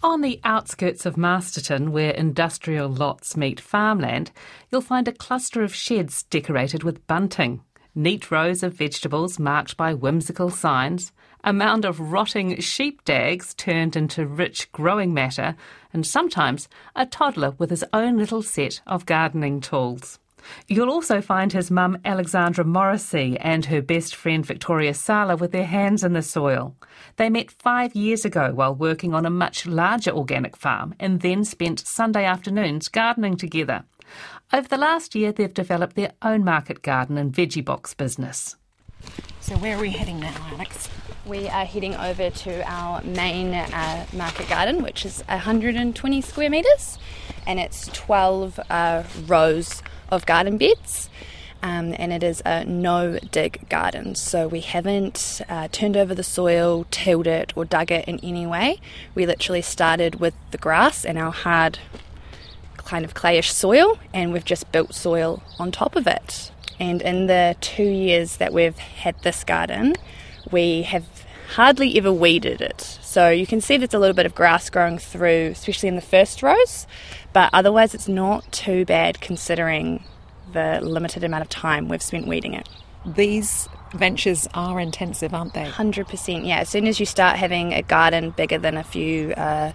On the outskirts of Masterton, where industrial lots meet farmland, you'll find a cluster of sheds decorated with bunting, neat rows of vegetables marked by whimsical signs, a mound of rotting sheep dags turned into rich growing matter, and sometimes a toddler with his own little set of gardening tools. You'll also find his mum Alexandra Morrissey and her best friend Victoria Sala with their hands in the soil. They met 5 years ago while working on a much larger organic farm and then spent Sunday afternoons gardening together. Over the last year, they've developed their own market garden and veggie box business. So where are we heading now, Alex? We are heading over to our main market garden, which is 120 square metres, and it's 12 rows of garden beds, and it is a no-dig garden. So we haven't turned over the soil, tilled it or dug it in any way. We literally started with the grass and our hard kind of clayish soil, and we've just built soil on top of it. And in the 2 years that we've had this garden, we have hardly ever weeded it. So you can see there's a little bit of grass growing through, especially in the first rows, but otherwise it's not too bad considering the limited amount of time we've spent weeding it. These ventures are intensive, aren't they? 100%, yeah. As soon as you start having a garden bigger than a few,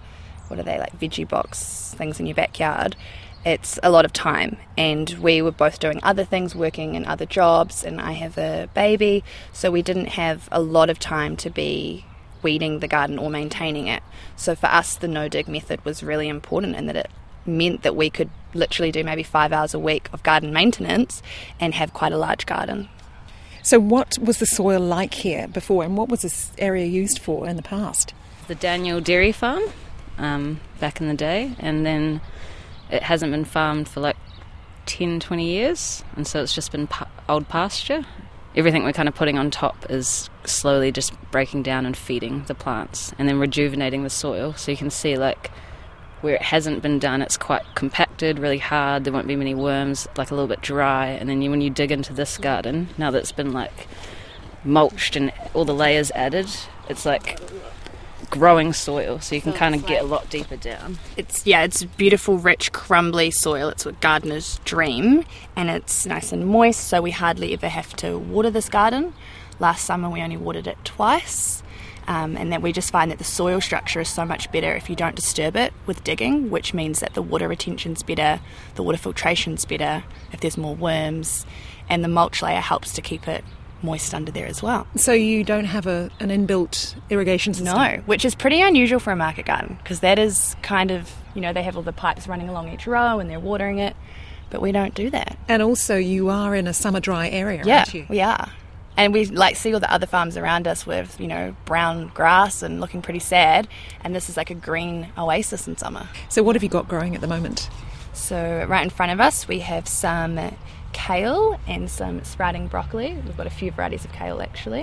veggie box things in your backyard, it's a lot of time. And we were both doing other things, working in other jobs, and I have a baby, so we didn't have a lot of time to be weeding the garden or maintaining it. So for us, the no-dig method was really important in that it meant that we could literally do maybe 5 hours a week of garden maintenance and have quite a large garden. So what was the soil like here before, and what was this area used for in the past? The Daniel Dairy Farm back in the day, and then it hasn't been farmed for like 10, 20 years, and so it's just been old pasture. Everything we're kind of putting on top is slowly just breaking down and feeding the plants and then rejuvenating the soil. So you can see like where it hasn't been done, it's quite compacted, really hard, there won't be many worms, like a little bit dry. And then when you dig into this garden, now that it's been like mulched and all the layers added, it's like growing soil, so you can kind of get a lot deeper down. It's beautiful, rich, crumbly soil. It's what gardeners dream, and it's nice and moist, so we hardly ever have to water this garden. Last summer we only watered it twice, and that we just find that the soil structure is so much better if you don't disturb it with digging, which means that the water retention's better, the water filtration's better if there's more worms, and the mulch layer helps to keep it moist under there as well. So you don't have an inbuilt irrigation system? No, which is pretty unusual for a market garden, because that is kind of, they have all the pipes running along each row and they're watering it, but we don't do that. And also you are in a summer dry area, aren't you? Yeah, we are. And we see all the other farms around us with, brown grass and looking pretty sad, and this is like a green oasis in summer. So what have you got growing at the moment? So right in front of us we have some kale and some sprouting broccoli. We've got a few varieties of kale actually.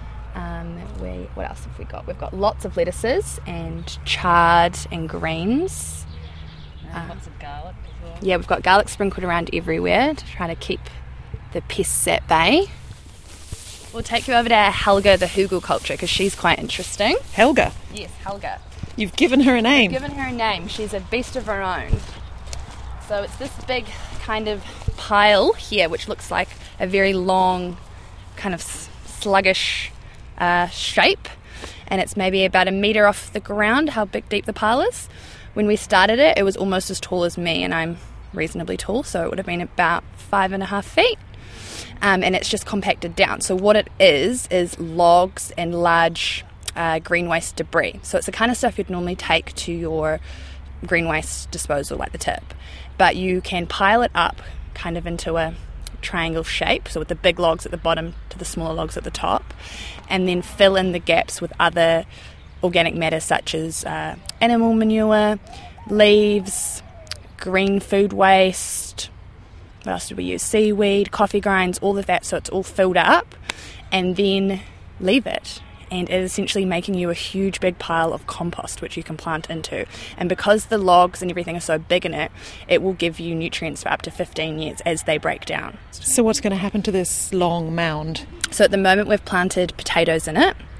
What else have we got? We've got lots of lettuces and chard and greens. Lots of garlic as well. Yeah, we've got garlic sprinkled around everywhere to try to keep the pests at bay. We'll take you over to Helga the hugelkultur because she's quite interesting. Helga? Yes, Helga. You've given her a name. We've given her a name. She's a beast of her own. So it's this big kind of pile here, which looks like a very long, kind of sluggish shape, and it's maybe about 1 metre off the ground, how deep the pile is. When we started it, it was almost as tall as me, and I'm reasonably tall, so it would have been about 5.5 feet. And it's just compacted down. So what it is logs and large green waste debris. So it's the kind of stuff you'd normally take to your green waste disposal, like the tip. But you can pile it up kind of into a triangle shape, so with the big logs at the bottom to the smaller logs at the top, and then fill in the gaps with other organic matter such as animal manure, leaves, green food waste. What else did we use? Seaweed, coffee grinds, all of that, so it's all filled up, and then leave it. And it is essentially making you a huge big pile of compost which you can plant into. And because the logs and everything are so big in it, it will give you nutrients for up to 15 years as they break down. So what's going to happen to this long mound? So at the moment we've planted potatoes in it,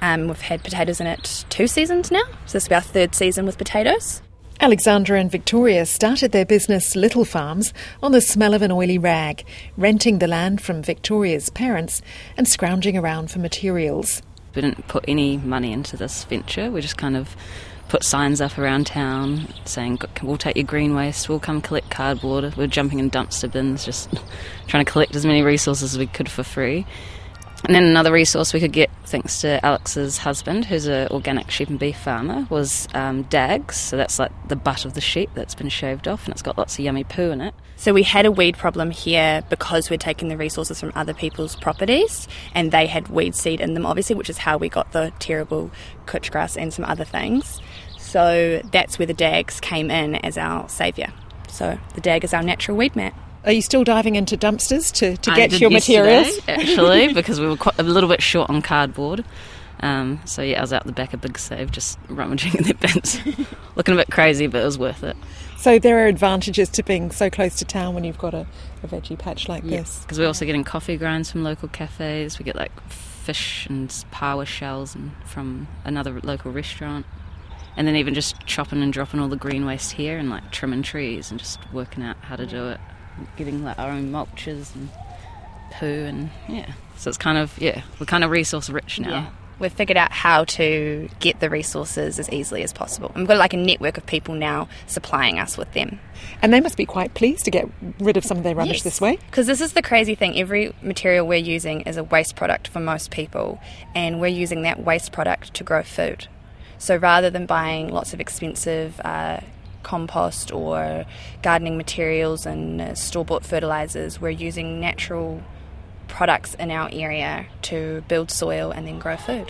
We've had potatoes in it 2 seasons now, so this will be our 3rd season with potatoes. Alexandra and Victoria started their business Little Farms on the smell of an oily rag, renting the land from Victoria's parents and scrounging around for materials. We didn't put any money into this venture. We just kind of put signs up around town saying, we'll take your green waste, we'll come collect cardboard. We're jumping in dumpster bins, just trying to collect as many resources as we could for free. And then another resource we could get, thanks to Alex's husband, who's an organic sheep and beef farmer, was dags. So that's like the butt of the sheep that's been shaved off, and it's got lots of yummy poo in it. So we had a weed problem here because we're taking the resources from other people's properties, and they had weed seed in them, obviously, which is how we got the terrible couch grass and some other things. So that's where the dags came in as our saviour. So the dag is our natural weed mat. Are you still diving into dumpsters to get your materials? Actually, because we were quite a little bit short on cardboard. So yeah, I was out the back of Big Save just rummaging in their bins. Looking a bit crazy, but it was worth it. So there are advantages to being so close to town when you've got a veggie patch like this. Because we're also getting coffee grinds from local cafes. We get like fish and power shells and from another local restaurant. And then even just chopping and dropping all the green waste here and like trimming trees and just working out how to do it. Getting like our own mulches and poo, and so it's kind of we're kind of resource rich now. Yeah. We've figured out how to get the resources as easily as possible. And we've got like a network of people now supplying us with them. And they must be quite pleased to get rid of some of their rubbish this way. Because this is the crazy thing. Every material we're using is a waste product for most people, and we're using that waste product to grow food. So rather than buying lots of expensive compost or gardening materials and store-bought fertilisers, we're using natural products in our area to build soil and then grow food.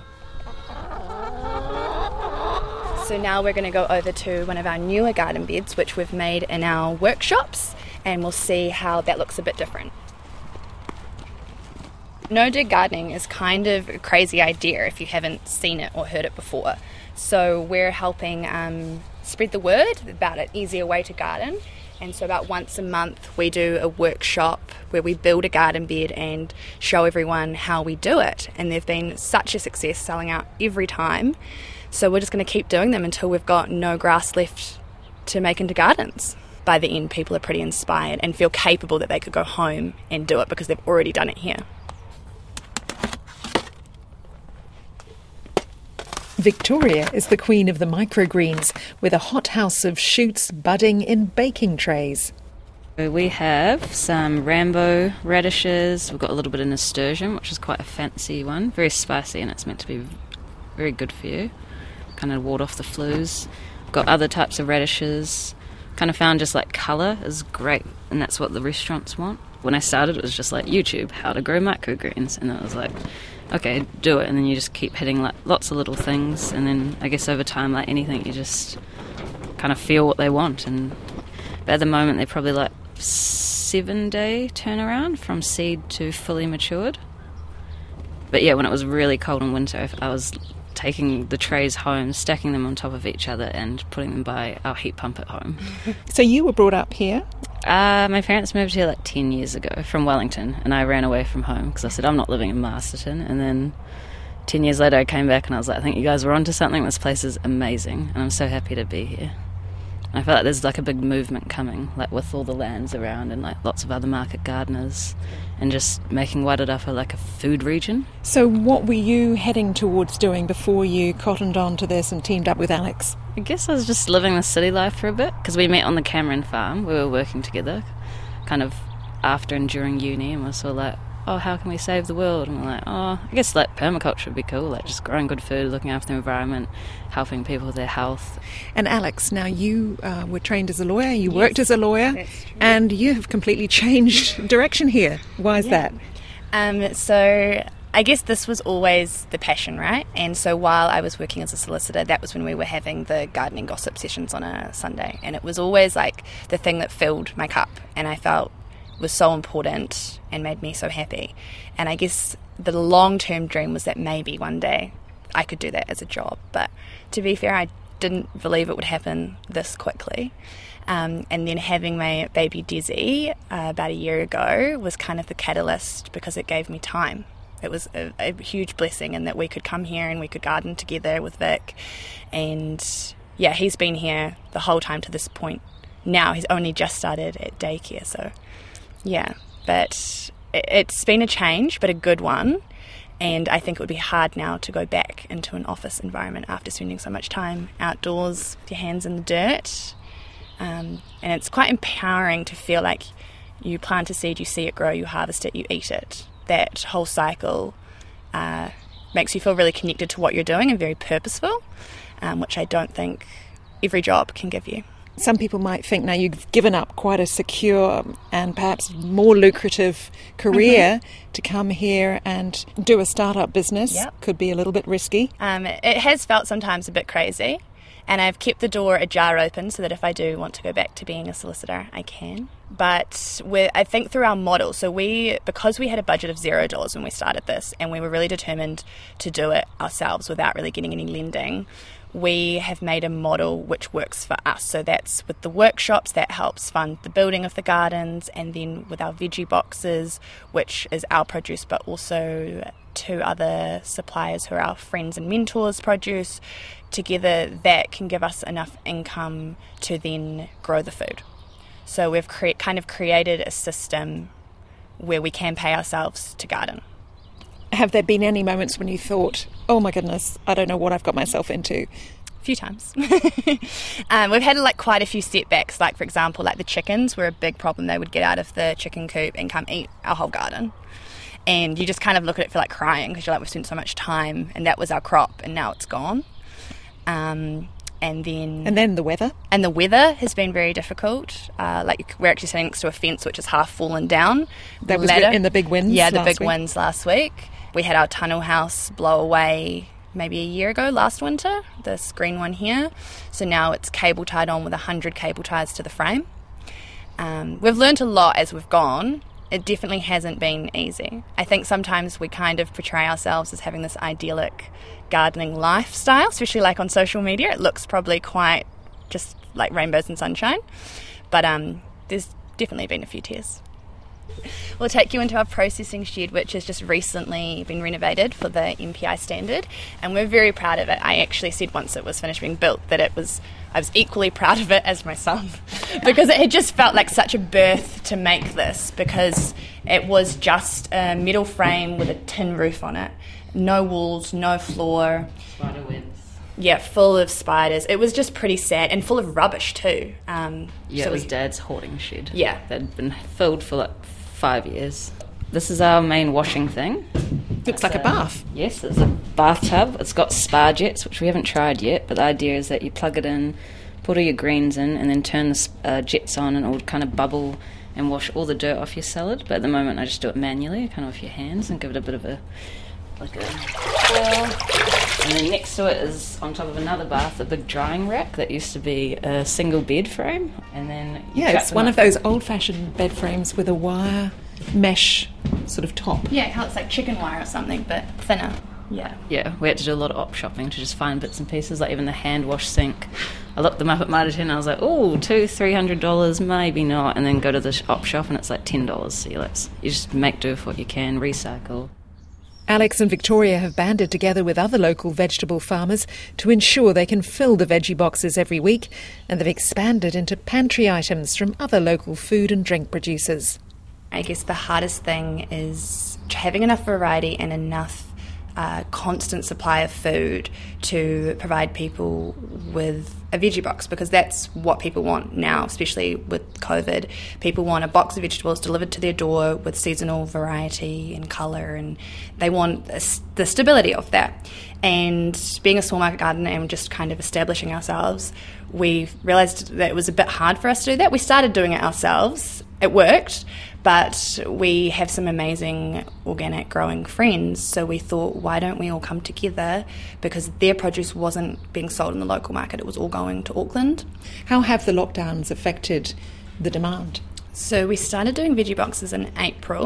So now we're going to go over to one of our newer garden beds, which we've made in our workshops, and we'll see how that looks a bit different. No-dig gardening is kind of a crazy idea if you haven't seen it or heard it before. So we're helping spread the word about an easier way to garden. And so about once a month we do a workshop where we build a garden bed and show everyone how we do it. And they've been such a success, selling out every time. So we're just going to keep doing them until we've got no grass left to make into gardens. By the end, people are pretty inspired and feel capable that they could go home and do it because they've already done it here. Victoria is the queen of the microgreens, with a hothouse of shoots budding in baking trays. We have some Rambo radishes. We've got a little bit of nasturtium, which is quite a fancy one. Very spicy, and it's meant to be very good for you. Kind of ward off the flus. We've got other types of radishes. Kind of found just like colour is great, and that's what the restaurants want. When I started, it was just like YouTube, how to grow microgreens, and it was like, okay, do it, and then you just keep hitting like lots of little things, and then I guess over time, like anything, you just kind of feel what they want. But at the moment, they're probably like 7-day turnaround from seed to fully matured. But yeah, when it was really cold in winter, I was taking the trays home, stacking them on top of each other, and putting them by our heat pump at home. So you were brought up here? My parents moved here like 10 years ago from Wellington, and I ran away from home because I said I'm not living in Masterton. And then 10 years later I came back and I was like, I think you guys were onto something. This place is amazing, and I'm so happy to be here. And I feel like there's like a big movement coming, like with all the lands around and like lots of other market gardeners, and just making Wairarapa like a food region. So what were you heading towards doing before you cottoned on to this and teamed up with Alex? I guess I was just living the city life for a bit, because we met on the Cameron farm. We were working together kind of after and during uni, and we're sort of like, oh, how can we save the world? And we're like, oh, I guess like permaculture would be cool, like just growing good food, looking after the environment, helping people with their health. And Alex, now you were trained as a lawyer, you worked as a lawyer, and you have completely changed direction here. Why is that? So I guess this was always the passion, right? And so while I was working as a solicitor, that was when we were having the gardening gossip sessions on a Sunday. And it was always like the thing that filled my cup, and I felt was so important and made me so happy. And I guess the long-term dream was that maybe one day I could do that as a job. But to be fair, I didn't believe it would happen this quickly. And then having my baby Desi about a year ago was kind of the catalyst, because it gave me time. It was a huge blessing in that we could come here and we could garden together with Vic. And yeah, he's been here the whole time to this point. Now he's only just started at daycare, so yeah. But it's been a change, but a good one. And I think it would be hard now to go back into an office environment after spending so much time outdoors with your hands in the dirt. And it's quite empowering to feel like you plant a seed, you see it grow, you harvest it, you eat it. That whole cycle makes you feel really connected to what you're doing and very purposeful, which I don't think every job can give you. Some people might think now you've given up quite a secure and perhaps more lucrative career to come here and do a startup business. Yep. Could be a little bit risky. It has felt sometimes a bit crazy, and I've kept the door ajar open so that if I do want to go back to being a solicitor, I can. But I think through our model, so because we had a budget of $0 when we started this, and we were really determined to do it ourselves without really getting any lending, we have made a model which works for us. So that's with the workshops that helps fund the building of the gardens, and then with our veggie boxes, which is our produce, but also 2 other suppliers who are our friends and mentors' produce. Together, that can give us enough income to then grow the food. So we've kind of created a system where we can pay ourselves to garden. Have there been any moments when you thought, oh my goodness, I don't know what I've got myself into? A few times. We've had quite a few setbacks, for example, the chickens were a big problem. They would get out of the chicken coop and come eat our whole garden. And you just kind of look at it feel like crying because you're we've spent so much time and that was our crop and now it's gone. And then the weather. And the weather has been very difficult. We're actually sitting next to a fence which is half fallen down. That was in the big winds. Yeah, the big winds last week. We had our tunnel house blow away maybe a year ago, last winter, this green one here. So now it's cable tied on with 100 cable ties to the frame. We've learnt a lot as we've gone. It definitely hasn't been easy. I think sometimes we kind of portray ourselves as having this idyllic gardening lifestyle, especially on social media. It looks probably quite just like rainbows and sunshine. But there's definitely been a few tears. We'll take you into our processing shed, which has just recently been renovated for the MPI standard, and we're very proud of it. I actually said once it was finished being built that I was equally proud of it as my son because it had just felt like such a birth to make this, because it was just a metal frame with a tin roof on it, no walls, no floor. Spider webs. Yeah, full of spiders. It was just pretty sad and full of rubbish too. It was Dad's hoarding shed. Yeah. That'd been filled for 5 years. This is our main washing thing. Looks like a bath. Yes, it's a bathtub. It's got spa jets, which we haven't tried yet, but the idea is that you plug it in, put all your greens in, and then turn the jets on and it will kind of bubble and wash all the dirt off your salad. But at the moment I just do it manually, kind of with your hands, and give it a bit of a and then next to it is, on top of another bath, a big drying rack that used to be a single bed frame. And then it's one of those old-fashioned bed frames with a wire mesh sort of top. Yeah, how it's like chicken wire or something, but thinner. Yeah, we had to do a lot of op shopping to just find bits and pieces, even the hand wash sink. I looked them up at Mitre 10 and I was like, $200-$300, maybe not. And then go to the op shop and it's $10. So you just make do with what you can, recycle. Alex and Victoria have banded together with other local vegetable farmers to ensure they can fill the veggie boxes every week, and they've expanded into pantry items from other local food and drink producers. I guess the hardest thing is having enough variety and enough constant supply of food to provide people with a veggie box, because that's what people want now, especially with COVID. People want a box of vegetables delivered to their door with seasonal variety and colour, and they want the stability of that. And being a small market gardener and just kind of establishing ourselves, we realised that it was a bit hard for us to do that. We started doing it ourselves. It worked, but we have some amazing organic growing friends, so we thought, why don't we all come together, because their produce wasn't being sold in the local market, it was all going to Auckland. How have the lockdowns affected the demand? So we started doing veggie boxes in April,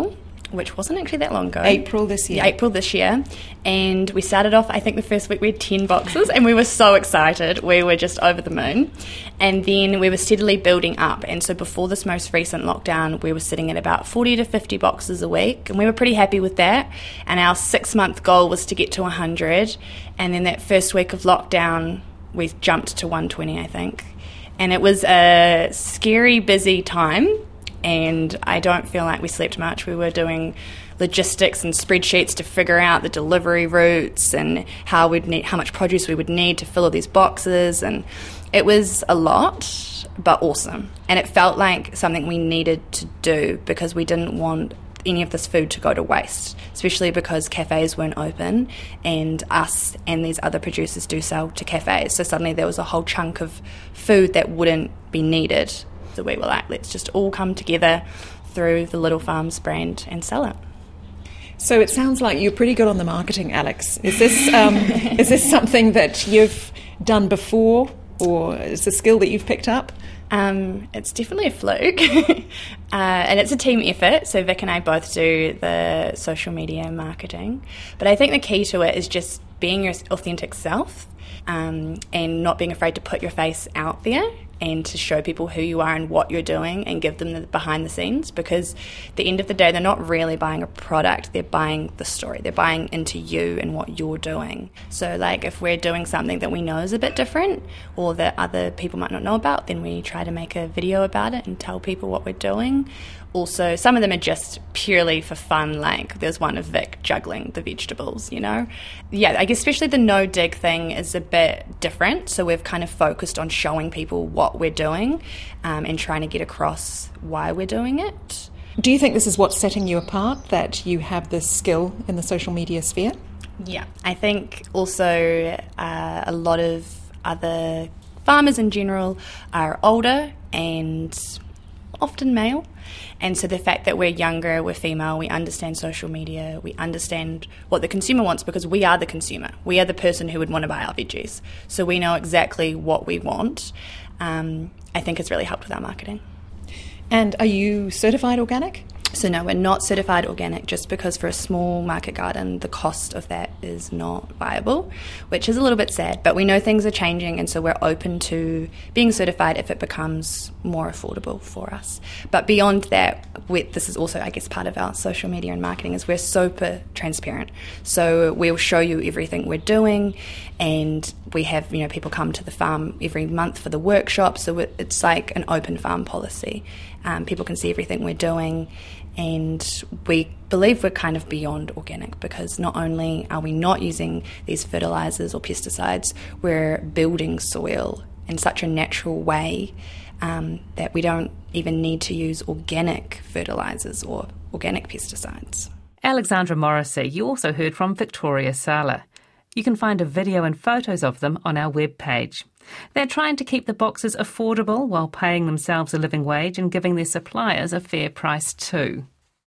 which wasn't actually that long ago. April this year. Yeah, April this year. And we started off, I think the first week we had 10 boxes, and we were so excited. We were just over the moon. And then we were steadily building up. And so before this most recent lockdown, we were sitting at about 40 to 50 boxes a week. And we were pretty happy with that. And our 6-month goal was to get to 100. And then that first week of lockdown, we jumped to 120, I think. And it was a scary, busy time. And I don't feel like we slept much. We were doing logistics and spreadsheets to figure out the delivery routes and how much produce we would need to fill all these boxes. And it was a lot, but awesome. And it felt like something we needed to do because we didn't want any of this food to go to waste, especially because cafes weren't open and us and these other producers do sell to cafes. So suddenly there was a whole chunk of food that wouldn't be needed. So we were like, let's just all come together through the Little Farms brand and sell it. So it sounds like you're pretty good on the marketing, Alex. Is this something that you've done before, or is it a skill that you've picked up? It's definitely a fluke, and it's a team effort. So Vic and I both do the social media marketing, but I think the key to it is just being your authentic self, and not being afraid to put your face out there and to show people who you are and what you're doing and give them the behind the scenes, because at the end of the day, they're not really buying a product, they're buying the story. They're buying into you and what you're doing. So like if we're doing something that we know is a bit different or that other people might not know about, then we try to make a video about it and tell people what we're doing. Also, some of them are just purely for fun, like there's one of Vic juggling the vegetables, you know? Yeah, I guess especially the no dig thing is a bit different, so we've kind of focused on showing people what we're doing and trying to get across why we're doing it. Do you think this is what's setting you apart, that you have this skill in the social media sphere? Yeah, I think also a lot of other farmers in general are older and often male, and so the fact that we're younger, we're female, we understand social media, we understand what the consumer wants, because we are the consumer. We are the person who would want to buy our veggies, so we know exactly what we want. I think it's really helped with our marketing. And are you certified organic? So no, we're not certified organic, just because for a small market garden the cost of that is not viable, which is a little bit sad, but we know things are changing, and so we're open to being certified if it becomes more affordable for us. But beyond that, this is also, I guess, part of our social media and marketing, is we're super transparent. So we'll show you everything we're doing, and we have people come to the farm every month for the workshop, so it's like an open farm policy. People can see everything we're doing, and we believe we're kind of beyond organic, because not only are we not using these fertilizers or pesticides, we're building soil in such a natural way that we don't even need to use organic fertilizers or organic pesticides. Alexandra Morrissey, you also heard from Victoria Sala. You can find a video and photos of them on our webpage. They're trying to keep the boxes affordable while paying themselves a living wage and giving their suppliers a fair price too.